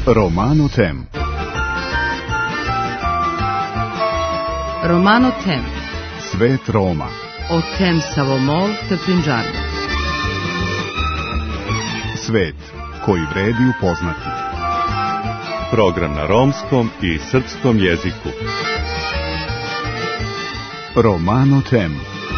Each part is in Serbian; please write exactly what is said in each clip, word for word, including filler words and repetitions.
Romano Tem. Romano Tem. Svet Roma. O tem Savomol te Punjab. Svet koji vredi upoznati. Program na romskom i srpskom jeziku. Romano Tem.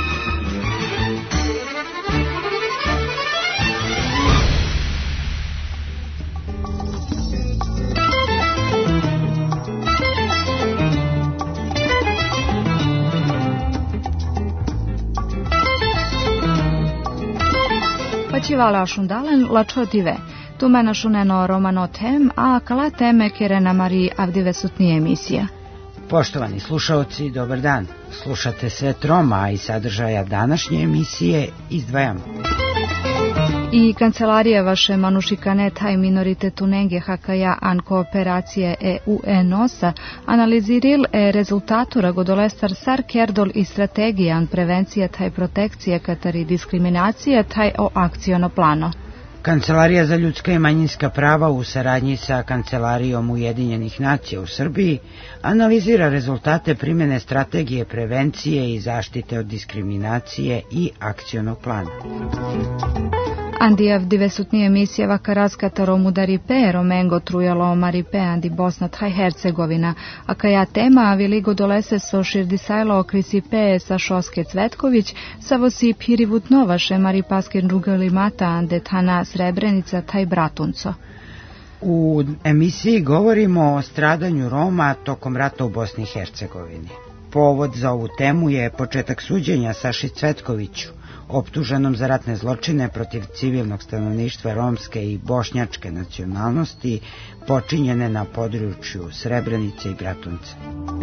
Pacivala šundalen lačotive. Tume našuneno Romano Tem, a kala teme Kirena Mari avdive sutnije emisija. Poštovani slušalci, dobar dan. Slušate Svet Roma, a iz sadržaja današnje emisije izdvajamo. I kancelarija vaše manušikane taj minoritetu nenge hakaja an kooperacije E U E N O S A analiziril e rezultatura godolestar sar kerdol i strategija an prevencija taj protekcije katari diskriminacija taj o akciono plano. Kancelarija za ljudska i manjinska prava u saradnji sa Kancelarijom Ujedinjenih nacija u Srbiji analizira rezultate primjene strategije prevencije i zaštite od diskriminacije i akcionog plana. Andi avdive sutnije emisije vakarazkataro mudaripe romengo trujalo maripe andi Bosna taj Hercegovina, a kaja tema viligo dolese so širdisajlo okrisipe sa Šoske Cvetković, sa vosi pirivut novaše maripaske drugalimata ande tana Srebrenica taj Bratunco. U emisiji govorimo o stradanju Roma tokom rata u Bosni i Hercegovini. Povod za ovu temu je početak suđenja Saši Cvetkoviću, optuženom za ratne zločine protiv civilnog stanovništva romske i bošnjačke nacionalnosti, počinjene na području Srebrenice i Bratunca.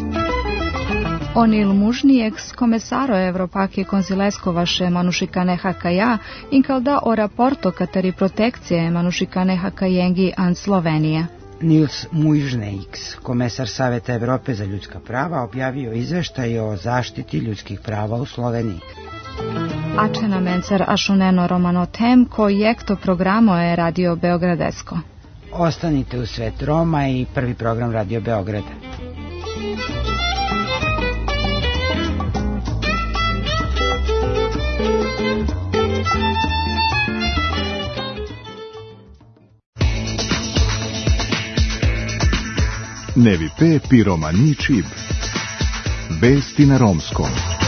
Onil mužni ex komesaro Evropake konzileskovaše manušikane hakaja inkalda o raporto katari protekcije manušikane hakajengi an Slovenija. Nils Muižneiks, komesar Saveta Evrope za ljudska prava, objavio izveštaj o zaštiti ljudskih prava u Sloveniji. Ačena mencer ašuneno Romano Tem, koji ekto programo je Radio Beogradesko. Ostanite u Svet Roma i prvi program Radio Beograda. Nevipe piromani čib. Vesti na romskom.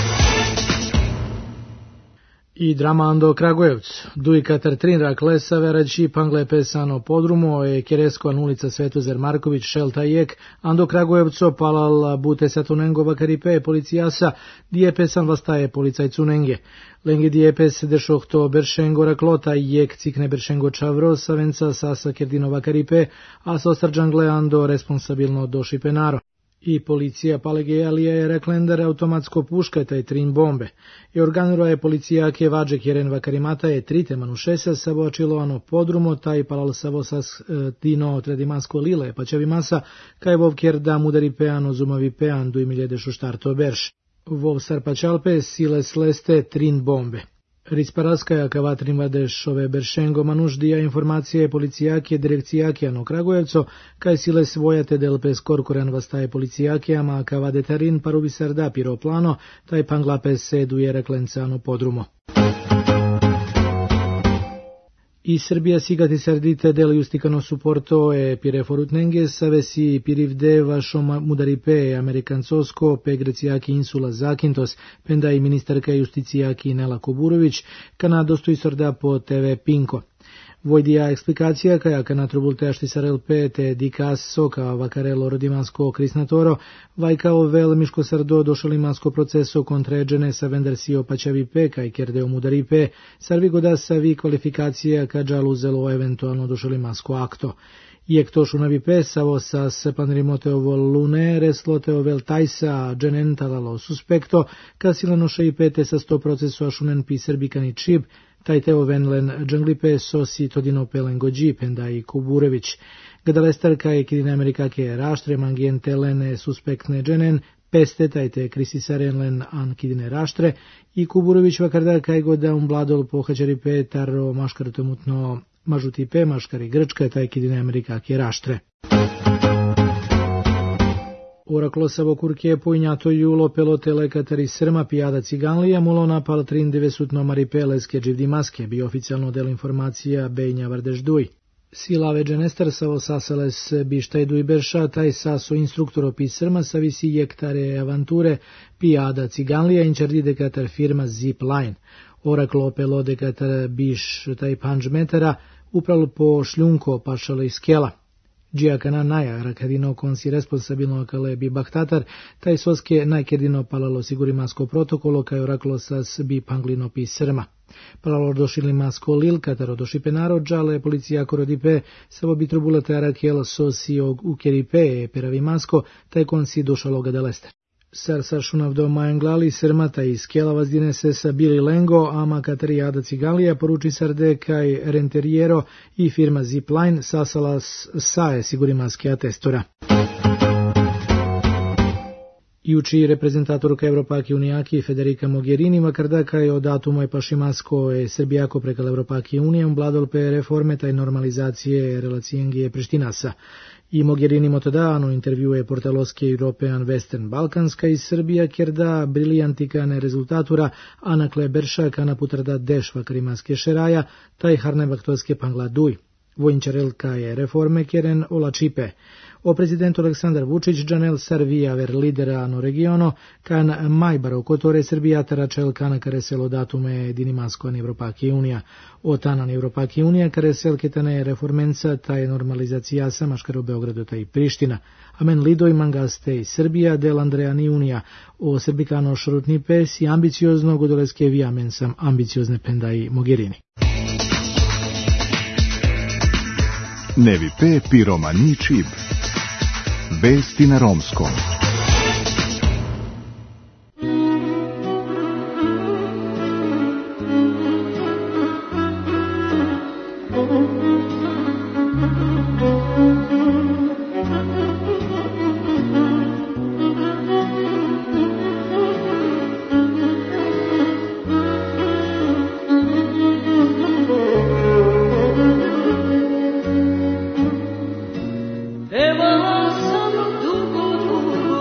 I dramando Kragujevcu. Duj katar trin raklesa veraći pangle pesano podrumo e kereskoan ulica Svetozar Marković šelta jek ando Kragujevcu palal bute satunengo vakaripe policijasa dije pesan vastaje policajcu nenge. Lengi dije pes dešohto beršengo raklota jek cikne beršengo čavro savenca sasa kerdino vakaripe a sostarđangle ando responsabilno doši penaro. I policija Palegejalija je reklendar automatsko puška taj trin bombe. I organiro je policija ke vađe kjeren vakarimata je trite manušesa savo očilovano podrumo taj palal savo sas e, dino tredimansko lile pačevi masa kaj vov kjer da mudari peano zumavi pean du imiljede šuštarto berš. Vov sarpačalpe sile sleste trin bombe. Risparaskaja kavatrin vadešove beršengo manuždija informacije policijake direkcijake ano Kragujevco, kaj sile svojate del pes korkoran vastaje poliциjakijama kavadetarin parubi sarda piro plano, taj panglape seduje reklencano podrumo. I Srbija sigati sardite del justicano supporto e pire forutnenge savesi pirivde vašo mudaripe amerikancosko pe grecijaki insula Zakintos, penda i ministarka justicijaki Nela Kuburović, kana dostoji sorda po T V Pinko. Vojdija eksplikacija kaja kana trubulteašti sarel te dikas soka vakarelo rodimansko krisnatoro, vajkao vel miško sardo došalimansko proceso kontređene sa vendersio pačavi pe kaj kerdeo mudari pe, sarvi goda savi kvalifikacija kađal uzelo eventualno došalimansko akto. Iek to šunavi pe savo sa sepanrimoteovo lune resloteo vel tajsa dženentalalo suspekto, kasilano še pete sa sto procesu ašunen pi srbikani čib, taj teo venlen džanglipe sosi todino pelengođi penda i Kuburević. Gadalestarka i kidine amerikake raštre mangientelene suspektne dženen, peste tajte krisisarenlen an kidine raštre i Kuburević vakarda kaj goda un bladol pohađari petarro maškartomutno Mažuti P, Maškari Grčka, Tajkidine Amerika Kjeraštre. Oraklosavo kurke pojnjato julo pelotele Katari Srma pijada ciganlija mulo napal trin devesutno Maripe leske dživdi maske bi oficijalno del informacija bejnja vardežduj. Sila veđenestar savo sasales bi štajdu i berša taj saso instruktoro pi Srma savisi jektare avanture pijada ciganlija inčerdi de Katar firma Zipline. Oraklo pelo de Katar biš taj panč metara upravo po šljunko pašale iz skela. Džijakana naja rakadino konsi responsabilno kale bi bahtatar, taj soske najkedino palalo sigurimasko protokolo kaj oraklo sas bi panglino pi Srma. Palalo došili masko lil kataro doši penaro džale policija korodipe savo bi trubulate arakel sosi u keripe peravi masko taj konsi došalo ga delester. Sar sašunav do majenglali Srmata i skela vazdine se sa bili lengo, ama katarijada cigalija poruči sarde kaj renteriero i firma Zipline sasala sae sigurimaske atestora. Juči reprezentatorka Evropaki unijaki Federica Mogherini makarda kaj o datumu je pašimasko e Srbijako prekal Evropaki unijom bladol pe reforme taj normalizacije relacijengije Prištinasa. I Mogherini motodano intervjue portaloske European Western Balkanska iz Srbija kjer da briljantikane rezultatura anakle berša kana putrda dešva karimaske šeraja taj harnebaktoske pangladuj. Vojnčarelka je reforme kjeren ola čipe. O prezident Aleksandar Vučić džanel sarvija ver lidera no regiono kan majbaro kotore Srbija taračel kana kareselo datume dinimasko an Evropaki unija. O tanan Evropaki unija karesel ketane reformenca taj normalizacija sa maškar u Beogradu taj Priština. Amen lidoj mangaste i Srbija del Andreja ni unija. O srbikano šrutni pes i ambiciozno godoleske vijamen sam ambiciozne pendai Mogherini. Nevi P. Piromani Čib. Vesti na romskom. Evo sam dugo, dugo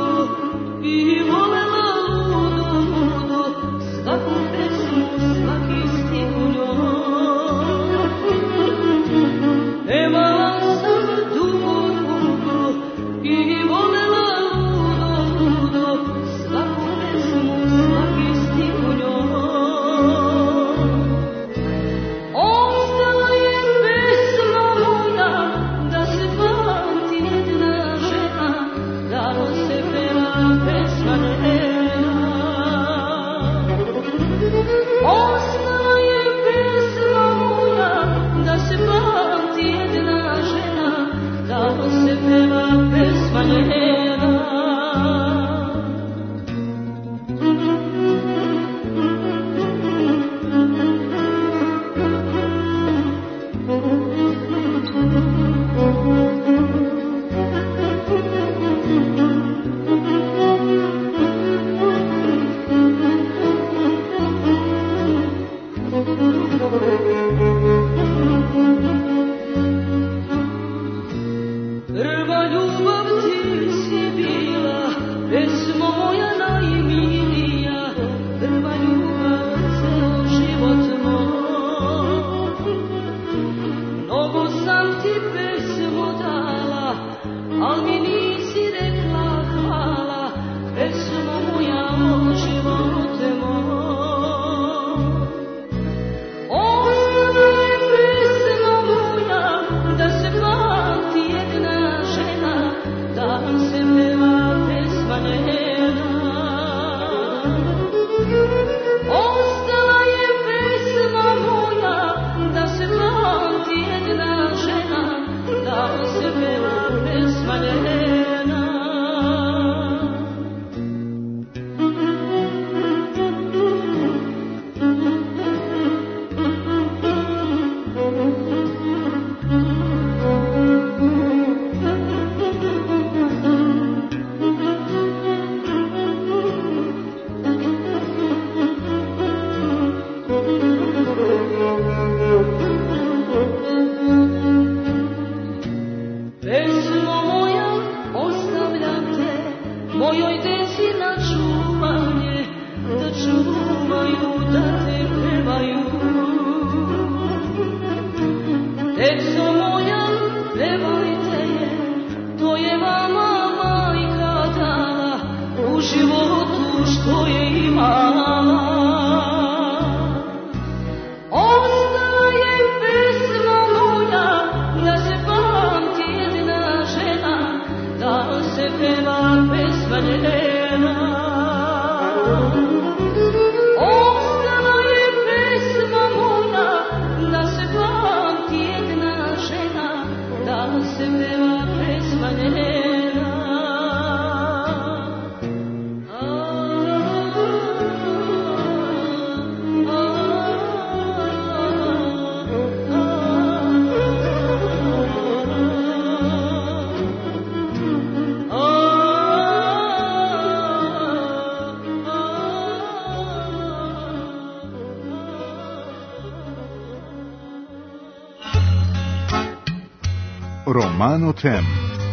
Romano Tem.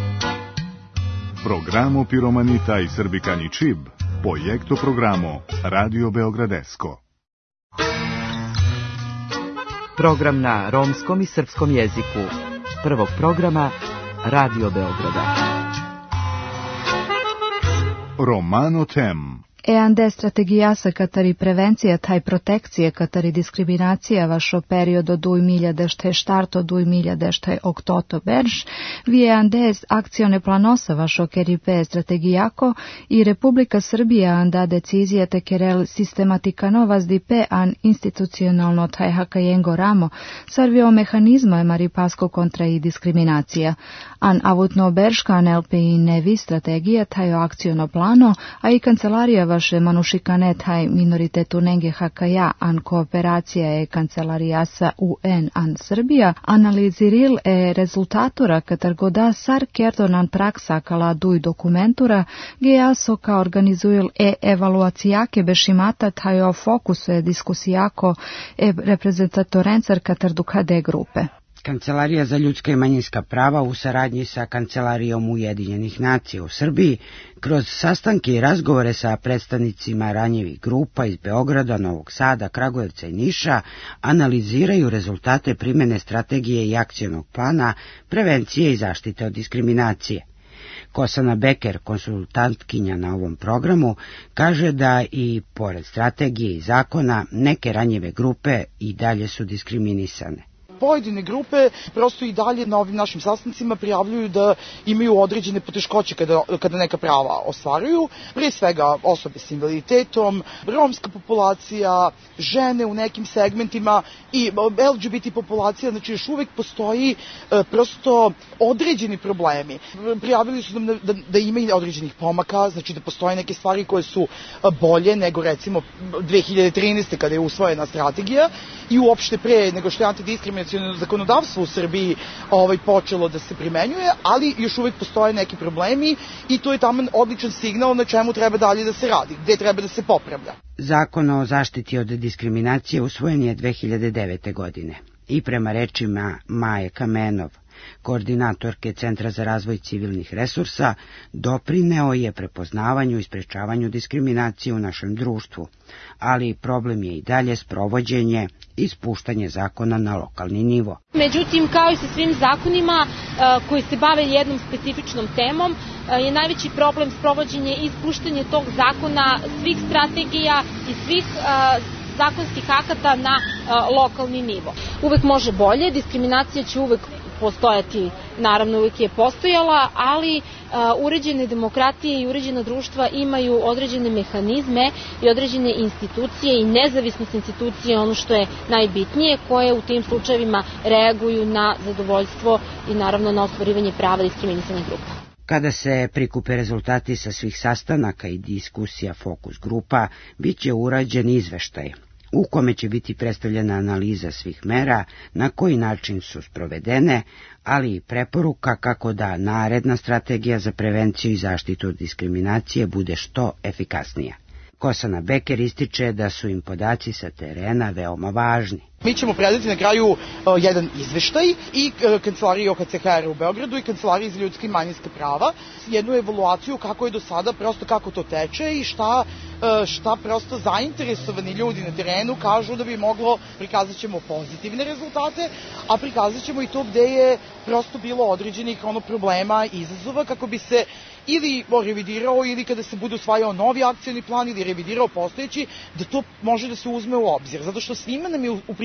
Programo Piromanita i Srbikani Čib, projekto programo Radio Beogradesko. Program na romskom i srpskom jeziku. Prvog programa Radio Beograda. Romano Tem. E ande strategijasa katari prevencija taj protekcije katari diskriminacija vašo periodo duj miljadešte štarto duj miljadešte oktoto berž, vi e ande akcione planosa vašo keripe strategijako i Republika Srbija anda decizija te kerel sistematika novas dipe an institucionalno taj hakajengo ramo sarvio mehanizmo e maripasko kontra i diskriminacija. An avutno berška an el pe i nevi strategija taj akciono plano, a i kancelarija vaše manušikane taj minoritetu nenge hakaja an kooperacija e kancelarijasa U N an Srbija analiziril e rezultatura katar goda sar kertonan praksa kala duj dokumentura geaso ka organizuil e evaluacijake bešimata taj o fokusu e diskusijako e reprezentatorencar katar dukade grupe. Kancelarija za ljudska i manjinska prava u saradnji sa Kancelarijom Ujedinjenih nacija u Srbiji kroz sastanke i razgovore sa predstavnicima ranjivih grupa iz Beograda, Novog Sada, Kragujevca i Niša analiziraju rezultate primene strategije i akcionog plana prevencije i zaštite od diskriminacije. Kosana Beker, konsultantkinja na ovom programu, kaže da i pored strategije i zakona neke ranjive grupe i dalje su diskriminisane. Pojedine grupe prosto i dalje na ovim našim sastancima prijavljuju da imaju određene poteškoće kada, kada neka prava ostvaruju, prije svega osobe s invaliditetom, romska populacija, žene u nekim segmentima i L G B T populacija, znači još uvek postoji e, prosto određeni problemi. Prijavili su nam da, da, da ima i određenih pomaka, znači da postoje neke stvari koje su bolje nego recimo dve hiljade trinaeste. kada je usvojena strategija i uopšte pre nego što je antidiskriminaciono zakonodavstvo u Srbiji ovaj, počelo da se primenjuje, ali još uvek postoje neki problemi i to je tamo odličan signal na čemu treba dalje da se radi, gde treba da se popravlja. Zakon o zaštiti od diskriminacije usvojen je dve hiljade devete. godine i prema rečima Maje Kamenov, koordinatorke Centra za razvoj civilnih resursa, doprineo je prepoznavanju i sprečavanju diskriminacije u našem društvu, ali problem je i dalje sprovođenje i spuštanje zakona na lokalni nivo. Međutim, kao i sa svim zakonima koji se bave jednom specifičnom temom, je najveći problem sprovođenje i spuštanje tog zakona, svih strategija i svih zakonskih akata na lokalni nivo. Uvek može bolje, diskriminacija će uvek postojati, naravno uvijek je postojala, ali a, uređene demokratije i uređena društva imaju određene mehanizme i određene institucije i nezavisnost institucije, ono što je najbitnije, koje u tim slučajevima reaguju na zadovoljstvo i naravno na ostvarivanje prava diskriminisanih grupa. Kada se prikupe rezultati sa svih sastanaka i diskusija fokus grupa, bit će urađen izveštaj u kome će biti predstavljena analiza svih mera, na koji način su sprovedene, ali i preporuka kako da naredna strategija za prevenciju i zaštitu od diskriminacije bude što efikasnija. Kosana Beker ističe da su im podaci sa terena veoma važni. Mi ćemo predati na kraju uh, jedan izveštaj i uh, Kancelariji O H C H R u Beogradu i Kancelariji za ljudska i manjinska prava, jednu evaluaciju kako je do sada, prosto kako to teče i šta, uh, šta prosto zainteresovani ljudi na terenu kažu da bi moglo, prikazat ćemo pozitivne rezultate, a prikazat ćemo i to gde je prosto bilo određenih ono problema i izazova kako bi se ili revidirao ili kada se bude usvajao novi akcioni plan ili revidirao postojeći, da to može da se uzme u obzir, zato što svima nam je u, u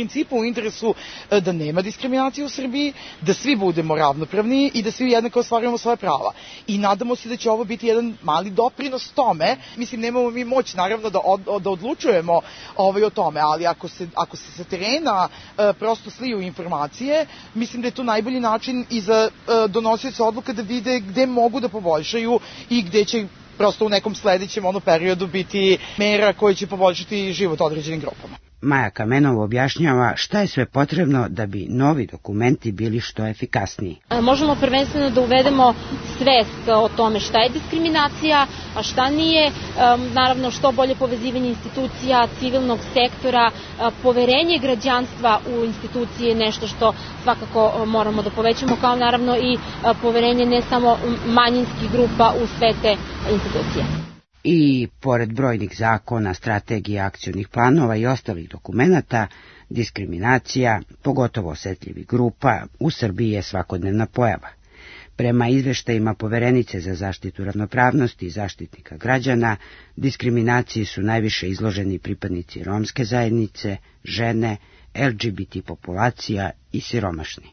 principu u interesu da nema diskriminacije u Srbiji, da svi budemo ravnopravni i da svi jednako ostvarujemo svoje prava. I nadamo se da će ovo biti jedan mali doprinos tome. Mislim, nemamo mi moć naravno da, od, da odlučujemo ovaj, o tome, ali ako se, ako se sa terena e, prosto sliju informacije, mislim da je to najbolji način i za e, donosioce odluka da vide gde mogu da poboljšaju i gde će prosto u nekom sledećem ono periodu biti mera koje će poboljšati život određenim grupama. Maja Kamenova objašnjava šta je sve potrebno da bi novi dokumenti bili što efikasniji. Možemo prvenstveno da uvedemo svest o tome šta je diskriminacija, a šta nije, naravno što bolje povezivanje institucija, civilnog sektora, poverenje građanstva u institucije je nešto što svakako moramo da povećamo, kao naravno i poverenje ne samo manjinskih grupa u sve te institucije. I, pored brojnih zakona, strategija, akcionih planova i ostalih dokumenata, diskriminacija, pogotovo osetljivih grupa, u Srbiji je svakodnevna pojava. Prema izveštajima Poverenice za zaštitu ravnopravnosti i zaštitnika građana, diskriminaciji su najviše izloženi pripadnici romske zajednice, žene, L G B T populacija i siromašni.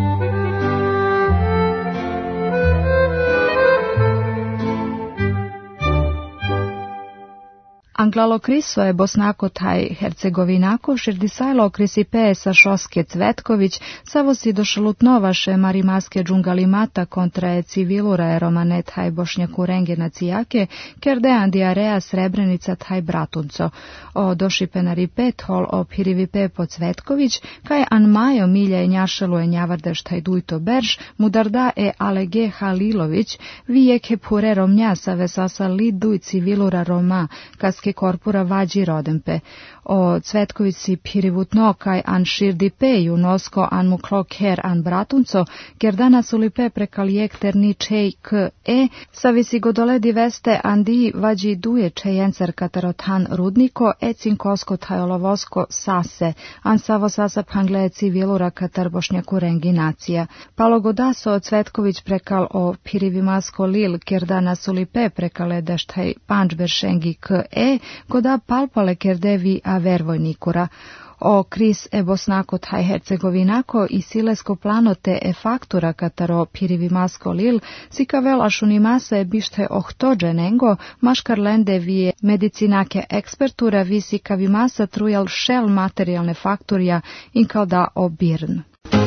Anglalo kriso je Bosnako taj Hercegovinako, širdisajlo krisipe sa Šoske Cvetković, savo si došalutnovaše marimaske džungalimata kontra je civilura je romane taj Bošnjaku rengena cijake, kerdean diarea Srebrenica taj Bratunco. O došipenari pet hol o pirivipe po Cvetković, kaj an majo milja je njašalo je njavardeš taj dujto berž, mudarda e Alege Halilović, vijek je pure romnja sa vesasa li duj civilura Roma, kas korpora vađi rodempe. O Cvetkovici pirivutno kaj an širdipeju nosko an mu klok her an bratunco, ker danas ulipe prekalijek terni čej k e, savisi godoledi veste andi vađi duje čejencer katarotan rudniko, ecin kosko tajolovosko sase, an savo sasa pangle civilura katar bošnjaku renginacija. Palo godaso o Cvetković prekal o pirivimasko lil, ker danas ulipe prekale deštaj pančberšengi k e, koda palpale kerdevi a vervojnikura. O kris e Bosnako taj Hercegovinako i silesko planote e faktura kataro pirivimasko lil, sika vela šunimasa e bište ohtođe nengo, maškar lende vije medicinake ekspertura visika vimasa trujal šel materijalne fakturja in kao da obirn.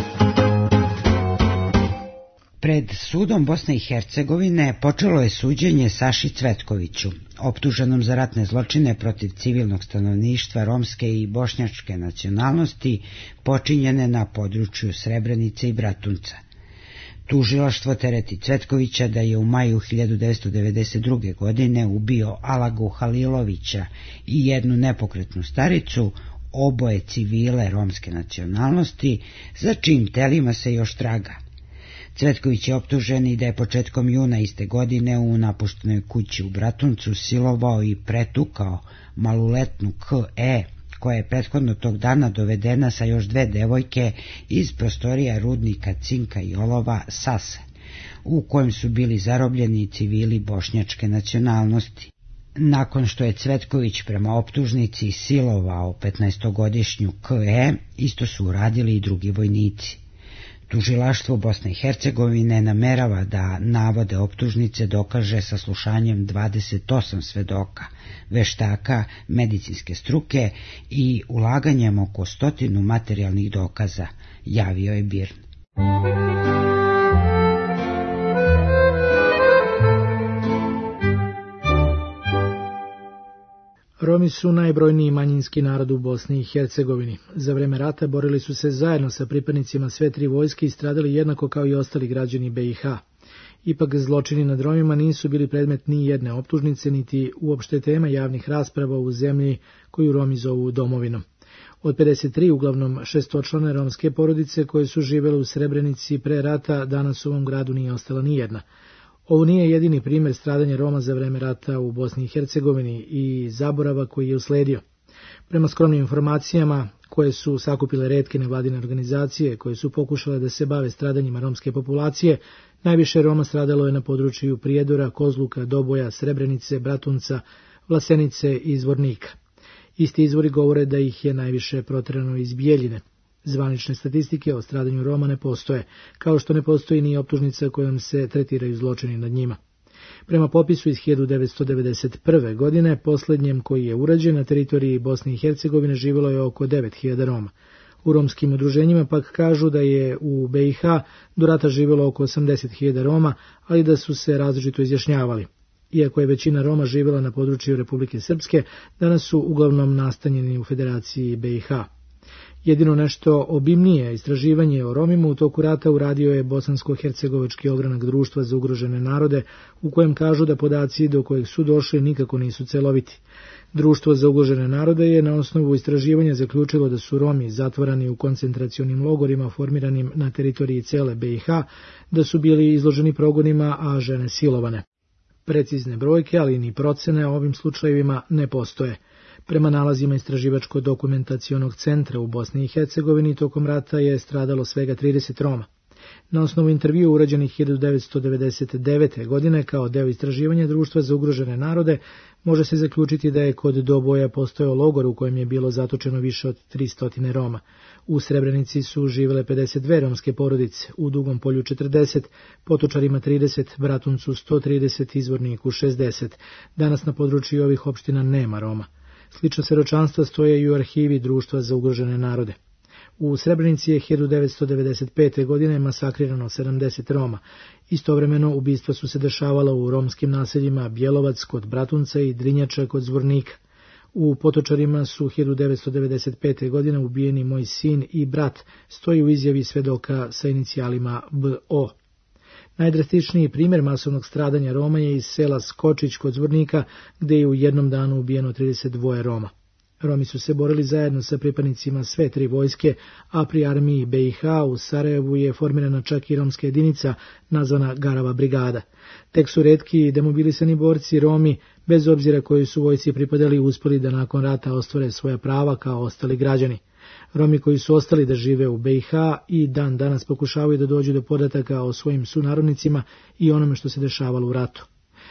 Pred sudom Bosne i Hercegovine počelo je suđenje Saši Cvetkoviću, optuženom za ratne zločine protiv civilnog stanovništva romske i bošnjačke nacionalnosti počinjene na području Srebrenice i Bratunca. Tužilaštvo tereti Cvetkovića da je u maju hiljadu devetsto devedeset druge. godine ubio Alagu Halilovića i jednu nepokretnu staricu, oboje civile romske nacionalnosti, za čijim telima se još traga. Cvetković je optužen i da je početkom juna iste godine u napuštenoj kući u Bratuncu silovao i pretukao maloletnu K E, koja je prethodno tog dana dovedena sa još dve devojke iz prostorija rudnika cinka i olova Sase, u kojem su bili zarobljeni civili bošnjačke nacionalnosti. Nakon što je Cvetković prema optužnici silovao petnaestogodišnju K E, isto su uradili i drugi vojnici. Tužilaštvo Bosne i Hercegovine namerava da navode optužnice dokaže saslušanjem dvadeset osam svedoka, veštaka, medicinske struke i ulaganjem oko stotinu materijalnih dokaza, javio je Birn. Romi su najbrojniji manjinski narod u Bosni i Hercegovini. Za vreme rata borili su se zajedno sa pripadnicima sve tri vojske i stradali jednako kao i ostali građani B i H. Ipak zločini nad Romima nisu bili predmet ni jedne optužnice, niti uopšte tema javnih rasprava u zemlji koju Romi zovu domovinom. Od pedeset tri uglavnom šestočlane romske porodice koje su živjele u Srebrenici pre rata, danas u ovom gradu nije ostala ni jedna. Ovo nije jedini primjer stradanja Roma za vreme rata u Bosni i Hercegovini i zaborava koji je usledio. Prema skromnim informacijama koje su sakupile retke nevladine organizacije koje su pokušale da se bave stradanjima romske populacije, najviše Roma stradalo je na području Prijedora, Kozluka, Doboja, Srebrenice, Bratunca, Vlasenice i Zvornika. Isti izvori govore da ih je najviše proterano iz Bijeljine. Zvanične statistike o stradanju Roma ne postoje, kao što ne postoji ni optužnica kojom se tretiraju zločini nad njima. Prema popisu iz hiljadu devetsto devedeset prve. godine, posljednjem koji je urađen, na teritoriji Bosne i Hercegovine živjelo je oko devet hiljada Roma. U romskim udruženjima pak kažu da je u B i H do rata živjelo oko osamdeset hiljada Roma, ali da su se različito izjašnjavali. Iako je većina Roma živjela na području Republike Srpske, danas su uglavnom nastanjeni u Federaciji B i H. Jedino nešto obimnije istraživanje o Romima u toku rata uradio je Bosansko-hercegovački ogranak Društva za ugrožene narode, u kojem kažu da podaci do kojeg su došli nikako nisu celoviti. Društvo za ugrožene narode je na osnovu istraživanja zaključilo da su Romi zatvorani u koncentracionim logorima formiranim na teritoriji cele B i H, da su bili izloženi progonima, a žene silovane. Precizne brojke, ali ni procene o ovim slučajevima ne postoje. Prema nalazima Istraživačko-dokumentacionog centra u Bosni i Hercegovini tokom rata je stradalo svega trideset Roma. Na osnovu intervjua urađenih hiljadu devetsto devedeset devete. godine kao deo istraživanja Društva za ugrožene narode može se zaključiti da je kod Doboja postojao logor u kojem je bilo zatočeno više od tristo Roma. U Srebrenici su živele pedeset dve romske porodice, u Dugom Polju četrdeset, Potočarima trideset, Bratuncu sto trideset, Izvorniku šezdeset. Danas na području ovih opština nema Roma. Slična svedočanstva stoje i u arhivi Društva za ugrožene narode. U Srebrenici je hiljadu devetsto devedeset pete. godine masakrirano sedamdeset Roma. Istovremeno ubistva su se dešavala u romskim naseljima Bjelovac kod Bratunca i Drinjača kod Zvornika. U Potočarima su hiljadu devetsto devedeset pete. godine ubijeni moj sin i brat, stoji u izjavi svedoka sa inicijalima B O. Najdrastičniji primjer masovnog stradanja Roma je iz sela Skočić kod Zvornika, gdje je u jednom danu ubijeno trideset dva Roma. Romi su se borili zajedno sa pripadnicima sve tri vojske, a pri armiji B i H u Sarajevu je formirana čak i romska jedinica nazvana Garava brigada. Tek su retki i demobilisani borci Romi, bez obzira koji su vojci pripadali, uspjeli da nakon rata ostvare svoja prava kao ostali građani. Romi koji su ostali da žive u B i H i dan danas pokušavaju da dođu do podataka o svojim sunarodnicima i onome što se dešavalo u ratu.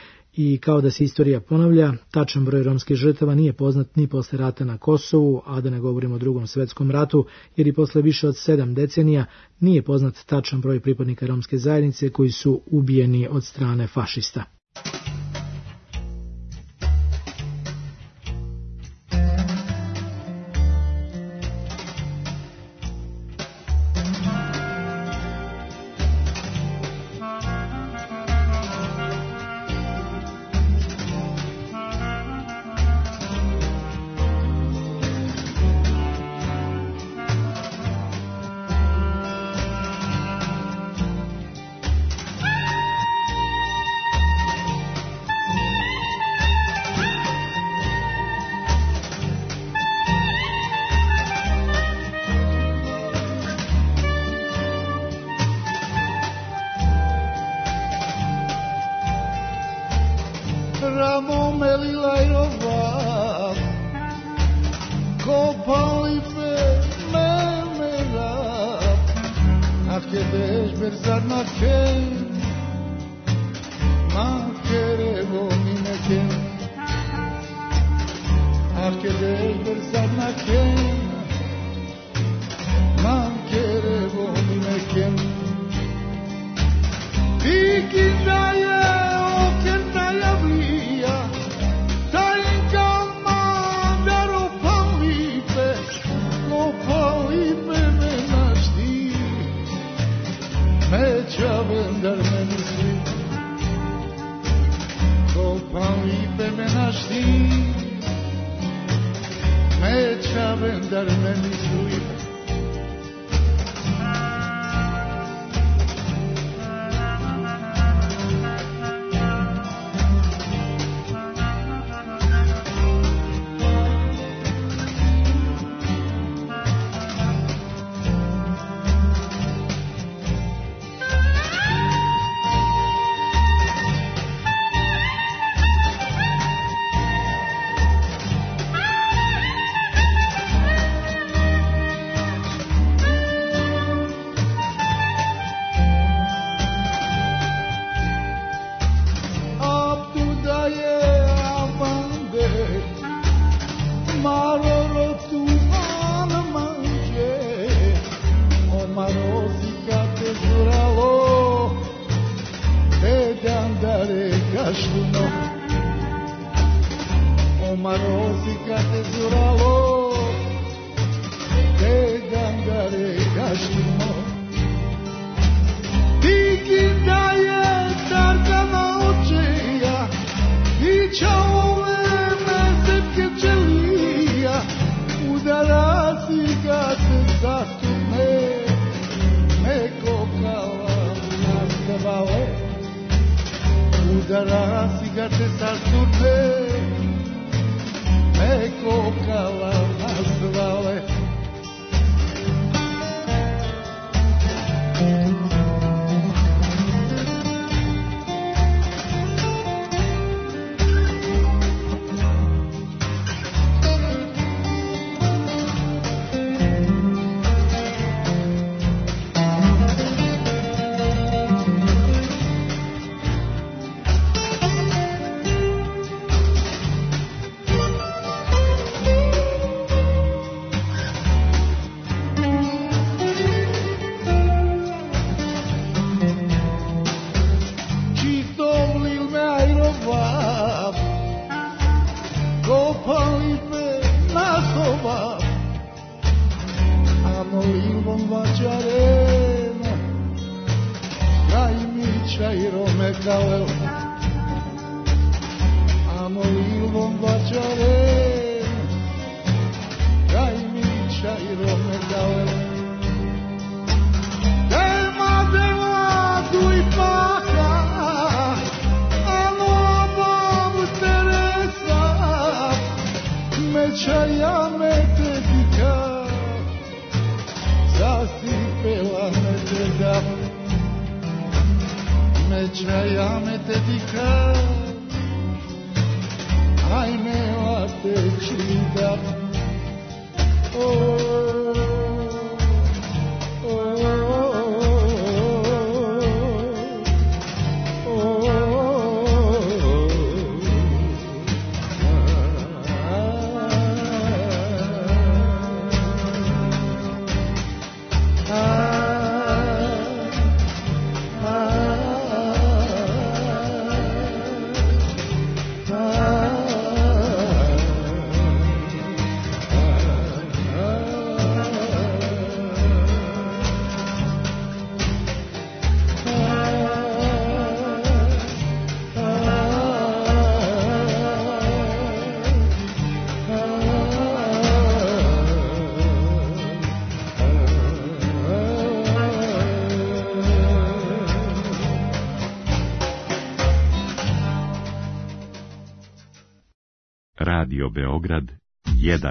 I kao da se istorija ponavlja, tačan broj romskih žrtava nije poznat ni posle rata na Kosovu, a da ne govorimo o drugom svetskom ratu, jer i posle više od sedam decenija nije poznat tačan broj pripadnika romske zajednice koji su ubijeni od strane fašista. Radio Beograd jedan.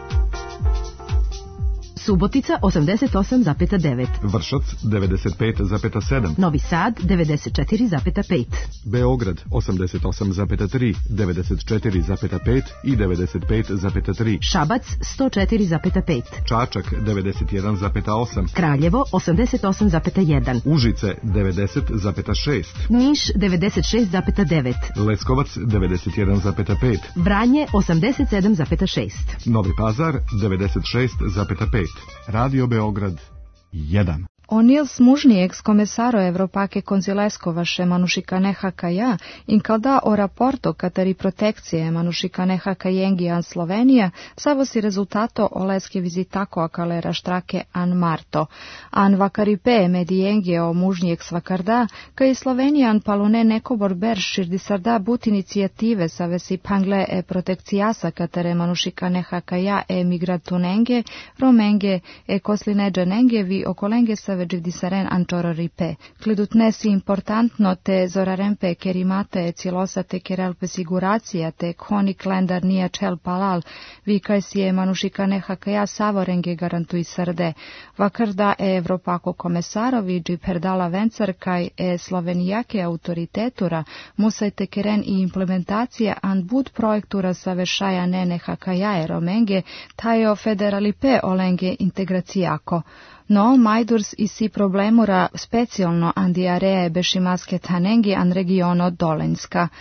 Subotica osamdeset osam zarez devet. Vršac devedeset pet zarez sedam. Novi Sad devedeset četiri zarez pet. Beograd osamdeset osam zarez tri, devedeset četiri zarez pet i devedeset pet zarez tri. Šabac sto četiri zarez pet. Čačak devedeset jedan zarez osam. Kraljevo osamdeset osam zarez jedan. Užice devedeset zarez šest. Niš devedeset šest zarez devet. Leskovac devedeset jedan zarez pet. Vranje osamdeset sedam zarez šest. Novi Pazar devedeset šest zarez pet. Radio Beograd jedan. O'Neill smužni ex-comessaro Evropake Konzileskovaše Manušikaneha Kaja in calda o raporto cateri protecție Manušikaneha Kajengi an Slovenia savosi rezultato o leske vizitako a calera štrake an Marto. An vakaripe medienge o mužni ex-vakarda ca i Slovenia an palune neko borber širdisarda but inicijative savesi pangle e protekcijasa catere Manušikaneha Kaja e migratunenge, romenge e koslineđanenge vi okolenge sa Vegivdisaren Antoro Ripe. Kledutnesi importantno te zorarempe kerimate e cilosate kerelpe siguracija te koni klendar nija čel palal, vi kaj si je Manušikaneha Kaja savorenge garantui srde. Vakarda e Evropako komesarovi dži perdala vencar kaj e slovenijake autoritetura musajte keren i implementacija an bud projektura savešaja neneha Kaja e romenge tajo federalipe olenge integracijako. No, majdurs i si problemura specijalno an diaree bešimaske tanengi an regiono Dolenjska.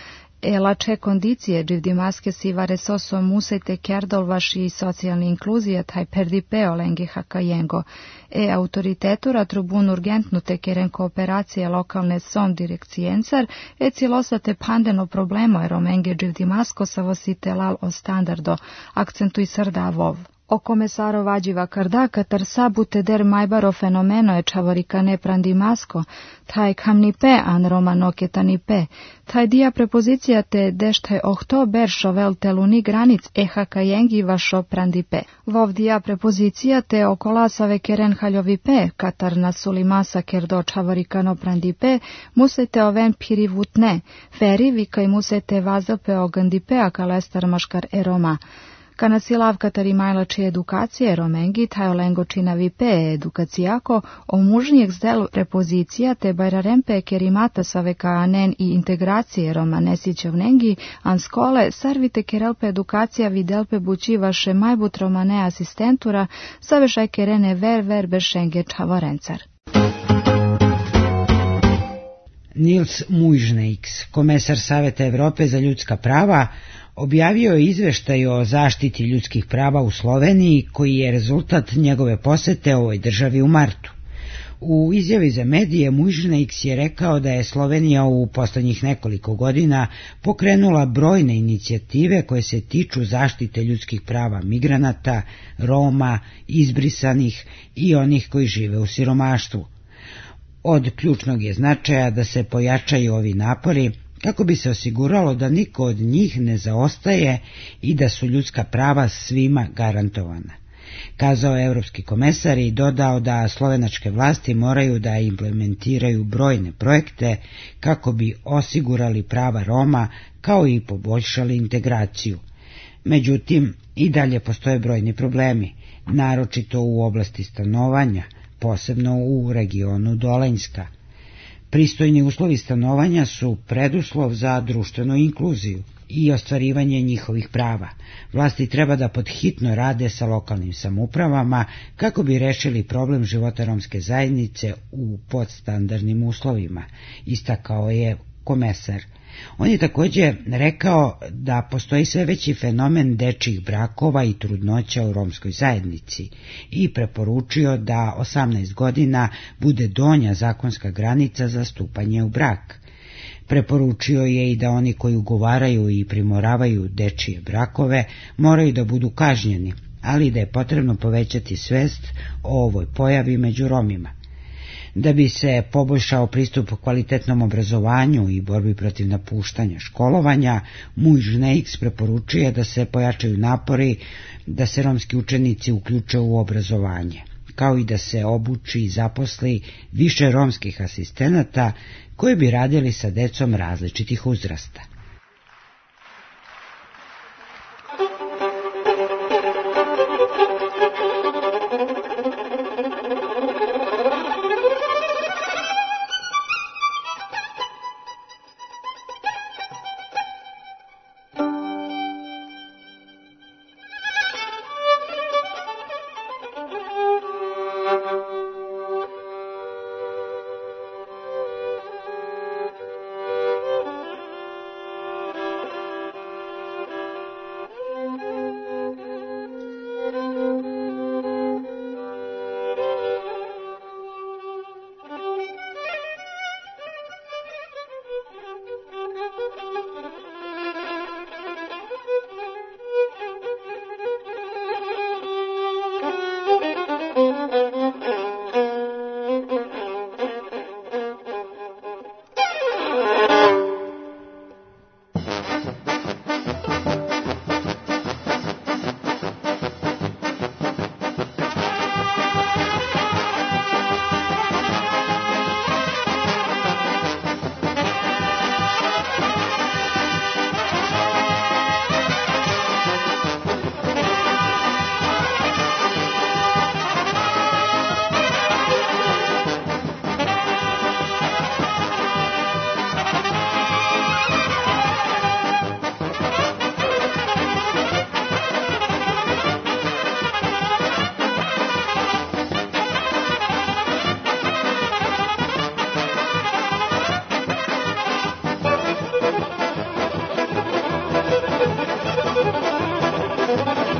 e lače kondicije dživdimaske sivare soso musejte kerdolvaši socijalni inkluzija taj perdipeo lengi hakajengo, e autoritetura trubun urgentno te keren kooperacije lokalne som direkcijencar, e cilosate pandeno problemo eromenge dživdimasko savosite lal o standardo, akcentui srda vov. O komesaro vađiva karda katar sabute der majbaro fenomeno je čavorikane prandimasko, taj kamnipe an romanoketanipe, taj dia prepozicija te deštaj ohto ber šovel teluni granic ehaka jengi vašo prandipe. Vov dia prepozicija te okolasave keren haljovipe, katar nasulimasa kerdo čavorikano prandipe, musete oven pirivutne, feri vikaj musete vazelpe ogandipe akalestar maškar eroma. Kana silav katarimajlači edukacije romengi, tajo lengo činavi pe edukacijako, o mužnjeg zdel repozicija te bajrarempe kerimata saveka anen i integracije roma nesićevnengi, an skole sarvite kerelpe edukacija videlpe bući vaše majbut romane asistentura, savešaj kerene ver ver bešenge čavorencar. Nils Muižneiks, komesar Saveta Evrope za ljudska prava, objavio je izveštaj o zaštiti ljudskih prava u Sloveniji, koji je rezultat njegove posete ovoj državi u martu. U izjavi za medije Muižneiks je rekao da je Slovenija u poslednjih nekoliko godina pokrenula brojne inicijative koje se tiču zaštite ljudskih prava migranata, Roma, izbrisanih i onih koji žive u siromaštvu. Od ključnog je značaja da se pojačaju ovi napori kako bi se osiguralo da niko od njih ne zaostaje i da su ljudska prava svima garantovana. Kazao je evropski komesar i dodao da slovenačke vlasti moraju da implementiraju brojne projekte kako bi osigurali prava Roma kao i poboljšali integraciju. Međutim, i dalje postoje brojni problemi, naročito u oblasti stanovanja, posebno u regionu Dolenjska. Pristojni uslovi stanovanja su preduslov za društvenu inkluziju i ostvarivanje njihovih prava. Vlasti treba da podhitno rade sa lokalnim samoupravama kako bi rešili problem života romske zajednice u podstandardnim uslovima, istakao je komesar. On je također rekao da postoji sve veći fenomen dečjih brakova i trudnoća u romskoj zajednici i preporučio da osamnaest godina bude donja zakonska granica za stupanje u brak. Preporučio je i da oni koji ugovaraju i primoravaju dečije brakove moraju da budu kažnjeni, ali da je potrebno povećati svest o ovoj pojavi među Romima. Da bi se poboljšao pristup kvalitetnom obrazovanju i borbi protiv napuštanja školovanja, Muižneiks preporučuje da se pojačaju napori da se romski učenici uključe u obrazovanje, kao i da se obuči i zaposli više romskih asistenata koji bi radili sa decom različitih uzrasta.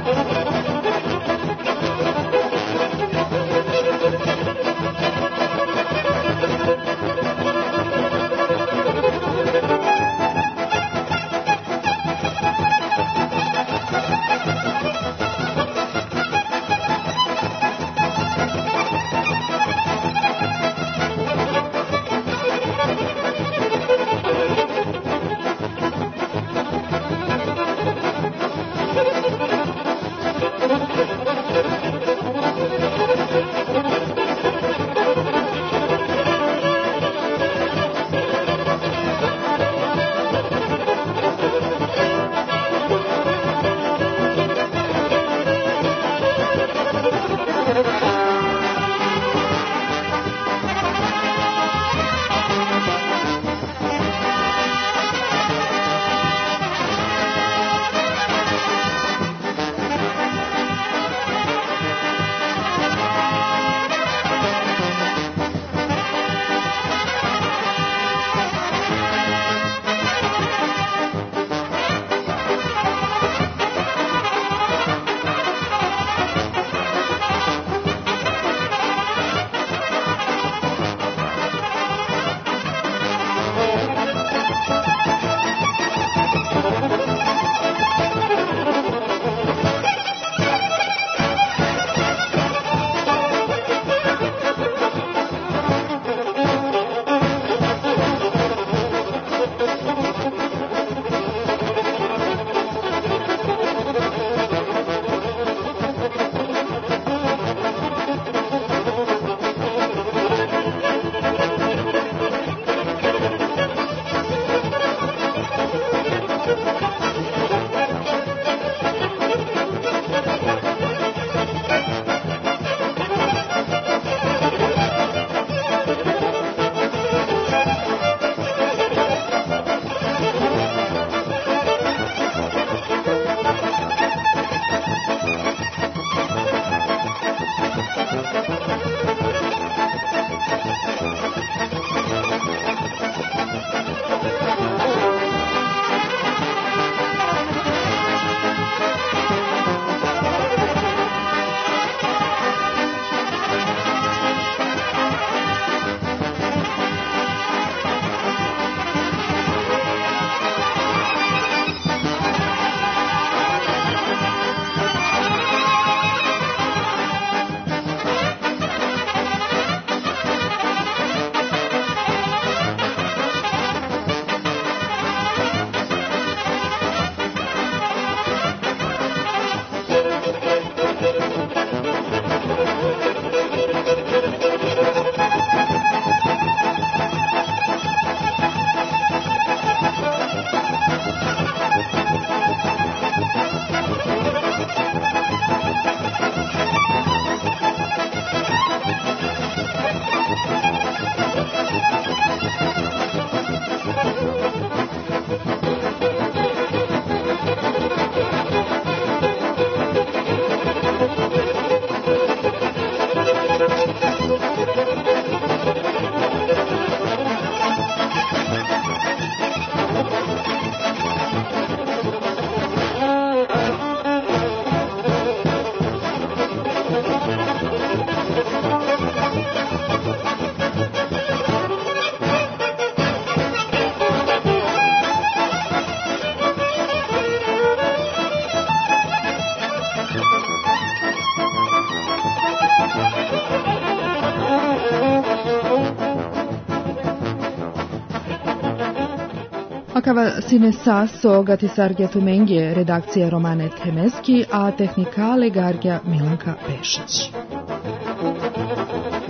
Acaba sine sasso Gatisargja Tumengije, redakcija Romane Temeski, a tehnikale Gargja Milanka Pešić.